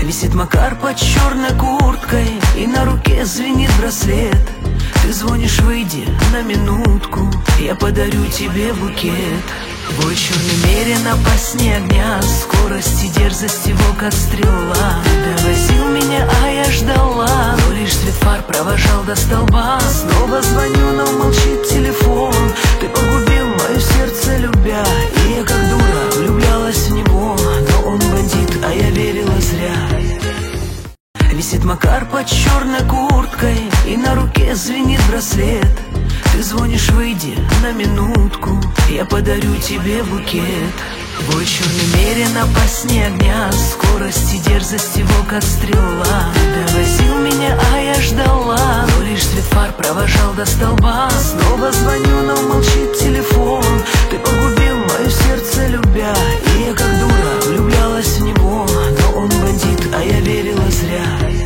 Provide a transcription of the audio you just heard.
Висит Макар под черной курткой, и на руке звенит браслет. Ты звонишь, выйди на минутку, я подарю тебе букет. Бой черный на опаснее огня, скорость и дерзость его как стрела. Довозил меня, а я ждала, но лишь свет фар провожал до столба. Снова звоню, но молчит телефон. Ты погубил мое сердце, любя, и я как дура влюблялась в него. Но он бандит, а я верила зря. Висит Макар под черной курткой, и на руке звенит браслет. Ты звонишь, выйди на минутку, я подарю тебе букет. Бой черный на опаснее огня, скорость и дерзость его как стрела. Довозил меня, а я ждала, но лишь свет фар провожал до столба. Снова звоню, но молчит телефон. Ты погубил мое сердце, любя, и я как дура влюблялась в него. Но он бандит, а я верила зря.